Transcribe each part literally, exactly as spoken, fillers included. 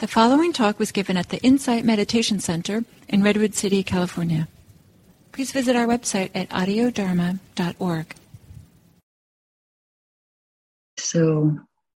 The following talk was given at the Insight Meditation Center in Redwood City, California. Please visit our website at audio dharma dot org. So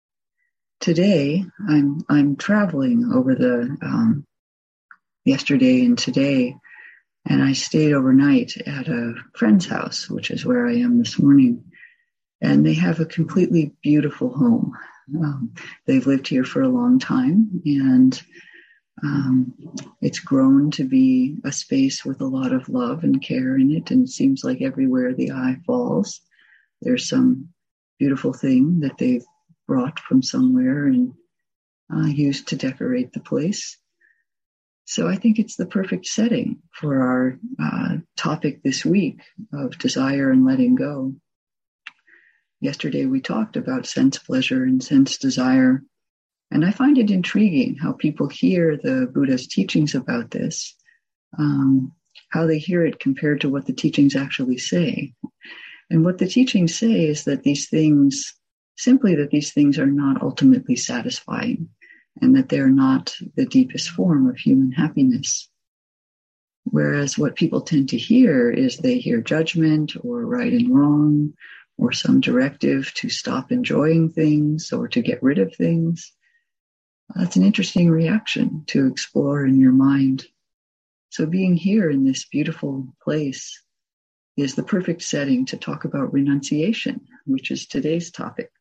today I'm I'm traveling over the um, yesterday and today, and I stayed overnight at a friend's house, which is where I am this morning. And they have a completely beautiful home. Um, they've lived here for a long time, and um, it's grown to be a space with a lot of love and care in it. And it seems like everywhere the eye falls, there's some beautiful thing that they've brought from somewhere and uh, used to decorate the place. So I think it's the perfect setting for our uh, topic this week of desire and letting go. Yesterday we talked about sense pleasure and sense desire, and I find it intriguing how people hear the Buddha's teachings about this, um, how they hear it compared to what the teachings actually say. And what the teachings say is that these things, simply that these things are not ultimately satisfying, and that they're not the deepest form of human happiness. Whereas what people tend to hear is they hear judgment or right and wrong, or some directive to stop enjoying things or to get rid of things. That's an interesting reaction to explore in your mind. So being here in this beautiful place is the perfect setting to talk about renunciation, which is today's topic.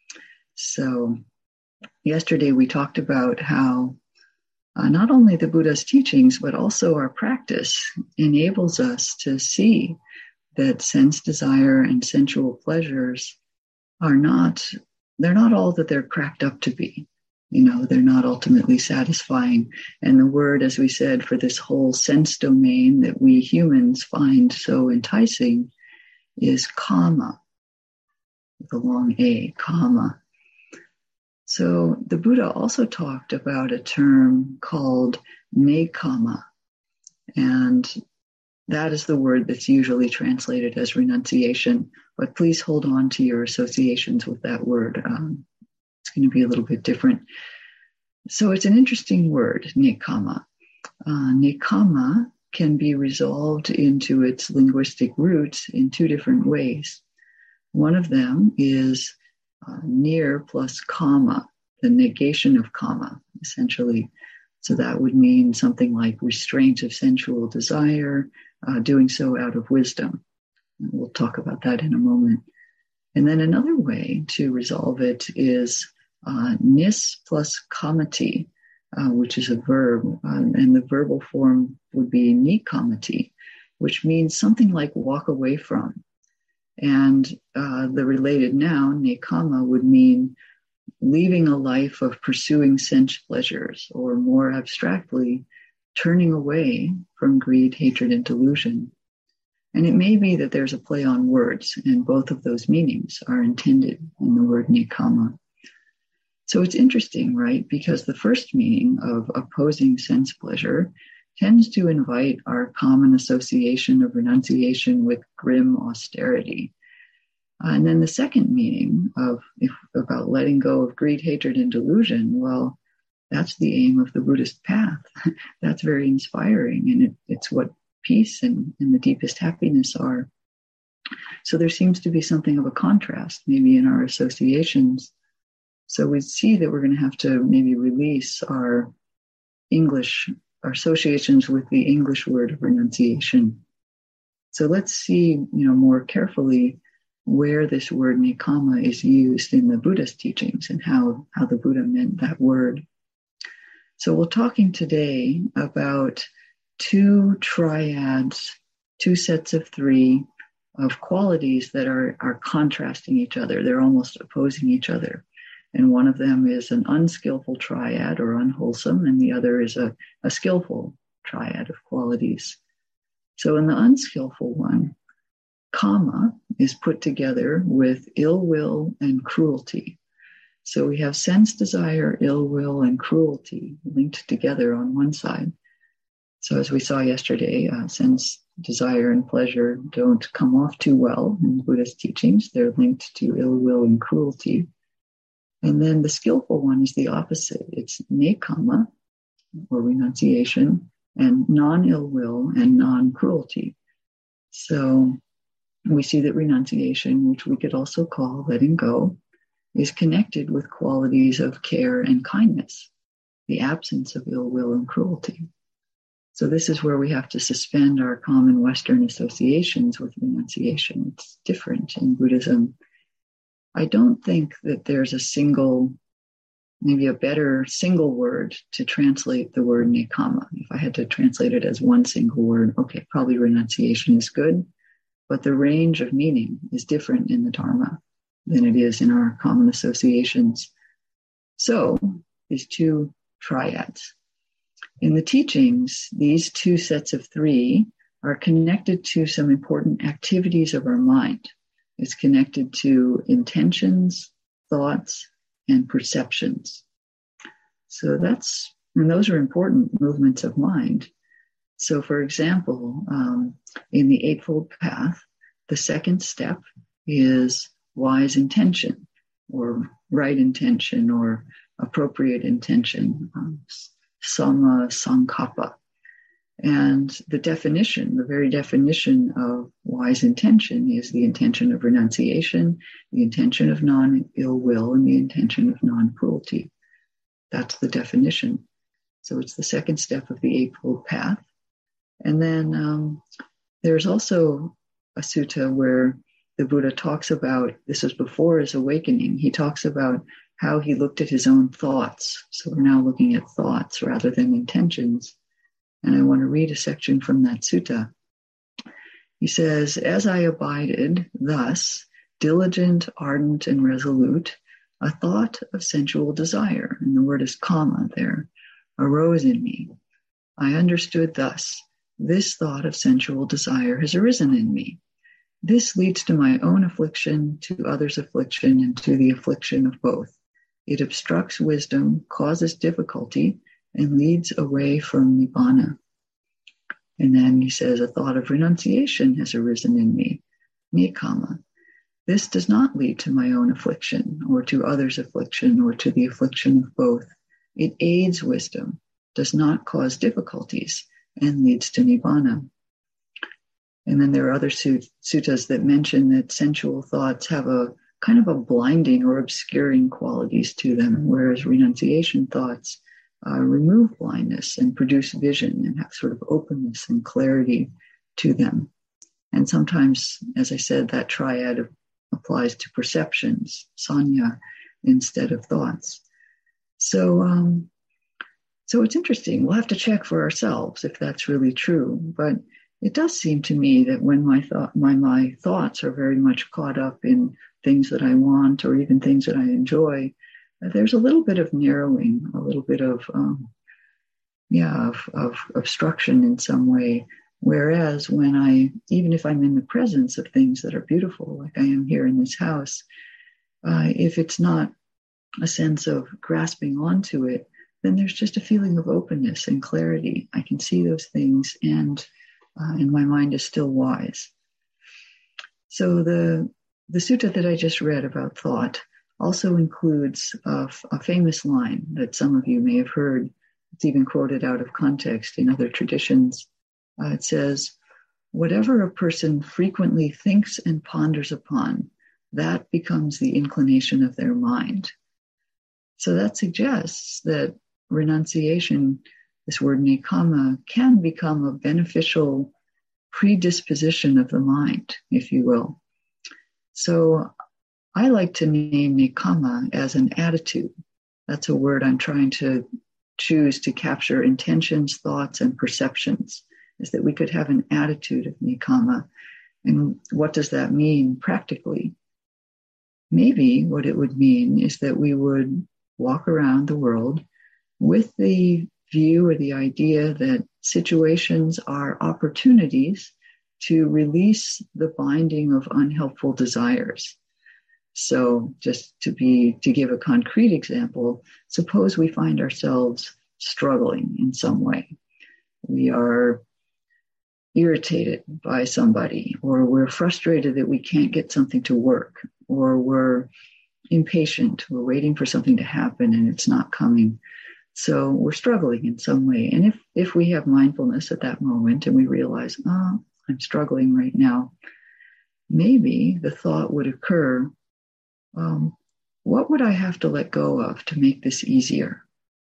So yesterday we talked about how uh, not only the Buddha's teachings, but also our practice enables us to see that sense desire and sensual pleasures are not, they're not all that they're cracked up to be. You know, they're not ultimately satisfying. And the word, as we said, for this whole sense domain that we humans find so enticing is kama, with a long A, kama. So the Buddha also talked about a term called nekama, and that is the word that's usually translated as renunciation, but please hold on to your associations with that word. Um, it's going to be a little bit different. So it's an interesting word, nekama. Uh, nekama can be resolved into its linguistic roots in two different ways. One of them is uh, near plus kama, the negation of kama, essentially. So that would mean something like restraint of sensual desire, uh, doing so out of wisdom. And we'll talk about that in a moment. And then another way to resolve it is uh, nis plus kamati, uh, which is a verb. Uh, and the verbal form would be nikamati, which means something like walk away from. And uh, the related noun, nekama, would mean leaving a life of pursuing sense pleasures, or more abstractly, turning away from greed, hatred, and delusion. And it may be that there's a play on words, and both of those meanings are intended in the word nekama. So it's interesting, right? Because the first meaning of opposing sense pleasure tends to invite our common association of renunciation with grim austerity. Uh, and then the second meaning of if, about letting go of greed, hatred, and delusion, well, that's the aim of the Buddhist path. That's very inspiring, and it, it's what peace and, and the deepest happiness are. So there seems to be something of a contrast maybe in our associations. So we see that we're going to have to maybe release our English, our associations with the English word of renunciation. So let's see, you know, more carefully where this word nekama is used in the Buddha's teachings and how, how the Buddha meant that word. So we're talking today about two triads, two sets of three of qualities that are, are contrasting each other. They're almost opposing each other. And one of them is an unskillful triad or unwholesome, and the other is a, a skillful triad of qualities. So in the unskillful one, kama is put together with ill will and cruelty. So we have sense desire, ill will, and cruelty linked together on one side. So as we saw yesterday, uh, sense desire and pleasure don't come off too well in Buddhist teachings. They're linked to ill will and cruelty. And then the skillful one is the opposite. It's nekama, or renunciation, and non-ill will and non-cruelty. So we see that renunciation, which we could also call letting go, is connected with qualities of care and kindness, the absence of ill will and cruelty. So this is where we have to suspend our common Western associations with renunciation. It's different in Buddhism. I don't think that there's a single, maybe a better single word to translate the word nekama. If I had to translate it as one single word, okay, probably renunciation is good, but the range of meaning is different in the Dharma than it is in our common associations. So these two triads. In the teachings, these two sets of three are connected to some important activities of our mind. It's connected to intentions, thoughts, and perceptions. So that's, and those are important movements of mind. So for example, um, in the Eightfold Path, the second step is wise intention, or right intention, or appropriate intention, um, samma sankappa. And the definition, the very definition of wise intention is the intention of renunciation, the intention of non-ill will, and the intention of non-cruelty. That's the definition. So it's the second step of the Eightfold Path. And then um, there's also a sutta where the Buddha talks about, this is before his awakening, he talks about how he looked at his own thoughts. So we're now looking at thoughts rather than intentions. And I want to read a section from that sutta. He says, as I abided thus, diligent, ardent, and resolute, a thought of sensual desire, and the word is kama there, arose in me. I understood thus, this thought of sensual desire has arisen in me. This leads to my own affliction, to others' affliction, and to the affliction of both. It obstructs wisdom, causes difficulty, and leads away from nibbana. And then he says, a thought of renunciation has arisen in me, nekama. This does not lead to my own affliction, or to others' affliction, or to the affliction of both. It aids wisdom, does not cause difficulties, and leads to nibbana. And then there are other suttas that mention that sensual thoughts have a kind of a blinding or obscuring qualities to them, whereas renunciation thoughts uh, remove blindness and produce vision and have sort of openness and clarity to them. And sometimes, as I said, that triad of, applies to perceptions, sanya, instead of thoughts. So, um, so it's interesting. We'll have to check for ourselves if that's really true. But it does seem to me that when my thought, my, my thoughts are very much caught up in things that I want or even things that I enjoy, there's a little bit of narrowing, a little bit of, um, yeah, of, of obstruction in some way. Whereas when I, even if I'm in the presence of things that are beautiful, like I am here in this house, uh, if it's not a sense of grasping onto it, then there's just a feeling of openness and clarity. I can see those things, and uh, and my mind is still wise. So the the sutta that I just read about thought also includes a, a famous line that some of you may have heard. It's even quoted out of context in other traditions. Uh, it says, whatever a person frequently thinks and ponders upon, that becomes the inclination of their mind. So that suggests that renunciation, this word nekama, can become a beneficial predisposition of the mind, if you will. So I like to name nekama as an attitude. That's a word I'm trying to choose to capture intentions, thoughts, and perceptions, is that we could have an attitude of nekama. And what does that mean practically? Maybe what it would mean is that we would walk around the world with the view or the idea that situations are opportunities to release the binding of unhelpful desires. So just to be, to give a concrete example, suppose we find ourselves struggling in some way. We are irritated by somebody, or we're frustrated that we can't get something to work, or we're impatient. We're waiting for something to happen and it's not coming. So we're struggling in some way. And if, if we have mindfulness at that moment and we realize, oh, I'm struggling right now, maybe the thought would occur, um, what would I have to let go of to make this easier?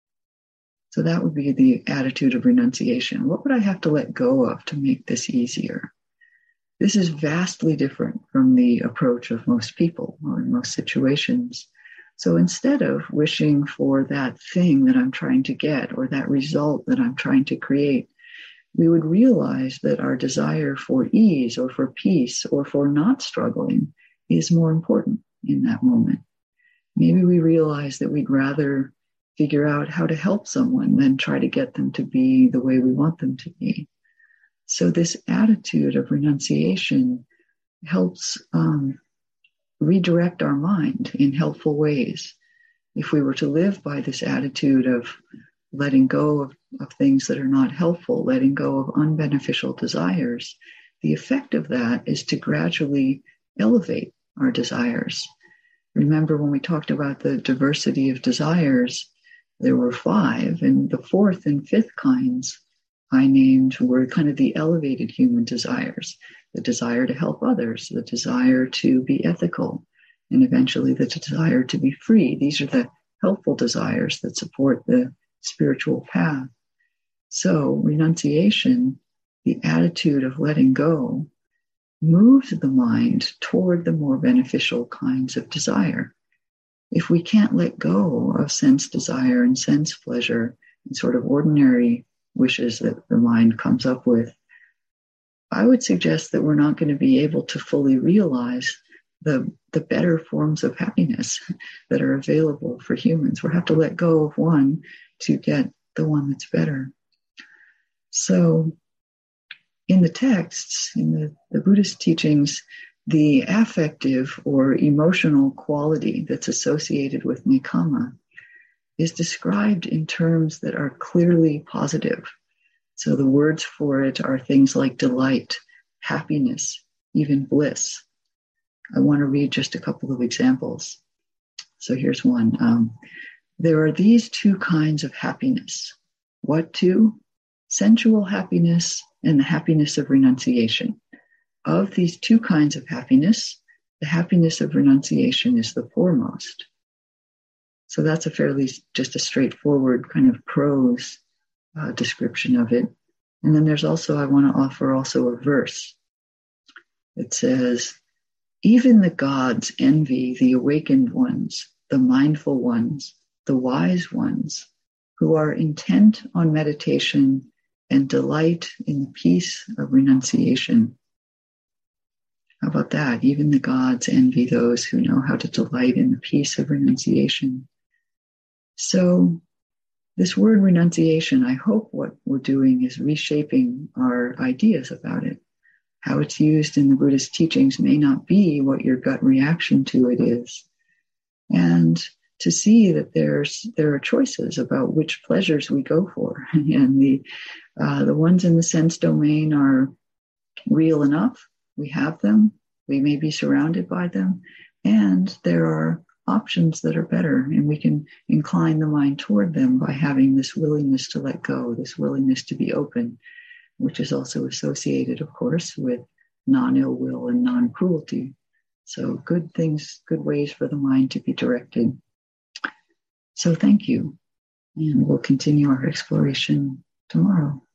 So that would be the attitude of renunciation. What would I have to let go of to make this easier? This is vastly different from the approach of most people or in most situations. So instead of wishing for that thing that I'm trying to get or that result that I'm trying to create, we would realize that our desire for ease or for peace or for not struggling is more important in that moment. Maybe we realize that we'd rather figure out how to help someone than try to get them to be the way we want them to be. So this attitude of renunciation helps um, redirect our mind in helpful ways. If we were to live by this attitude of letting go of, of things that are not helpful, letting go of unbeneficial desires, the effect of that is to gradually elevate our desires. Remember when we talked about the diversity of desires, there were five, and the fourth and fifth kinds I named were kind of the elevated human desires, the desire to help others, the desire to be ethical, and eventually the desire to be free. These are the helpful desires that support the spiritual path. So renunciation, the attitude of letting go, moves the mind toward the more beneficial kinds of desire. If we can't let go of sense desire and sense pleasure and sort of ordinary wishes that the mind comes up with, I would suggest that we're not going to be able to fully realize the, the better forms of happiness that are available for humans. We'll have to let go of one to get the one that's better. So in the texts, in the, the Buddhist teachings, the affective or emotional quality that's associated with nekama is described in terms that are clearly positive. So the words for it are things like delight, happiness, even bliss. I want to read just a couple of examples. So here's one. Um, there are these two kinds of happiness. What two? Sensual happiness and the happiness of renunciation. Of these two kinds of happiness, the happiness of renunciation is the foremost. So that's a fairly, just a straightforward kind of prose uh, description of it. And then there's also, I want to offer also a verse. It says, even the gods envy the awakened ones, the mindful ones, the wise ones, who are intent on meditation and delight in the peace of renunciation. How about that? Even the gods envy those who know how to delight in the peace of renunciation. So this word renunciation, I hope what we're doing is reshaping our ideas about it. How it's used in the Buddhist teachings may not be what your gut reaction to it is. And to see that there's there are choices about which pleasures we go for. And the uh, the ones in the sense domain are real enough. We have them. We may be surrounded by them. And there are options that are better. And we can incline the mind toward them by having this willingness to let go, this willingness to be open, which is also associated, of course, with non-ill will and non-cruelty. So good things, good ways for the mind to be directed. So thank you. And we'll continue our exploration tomorrow.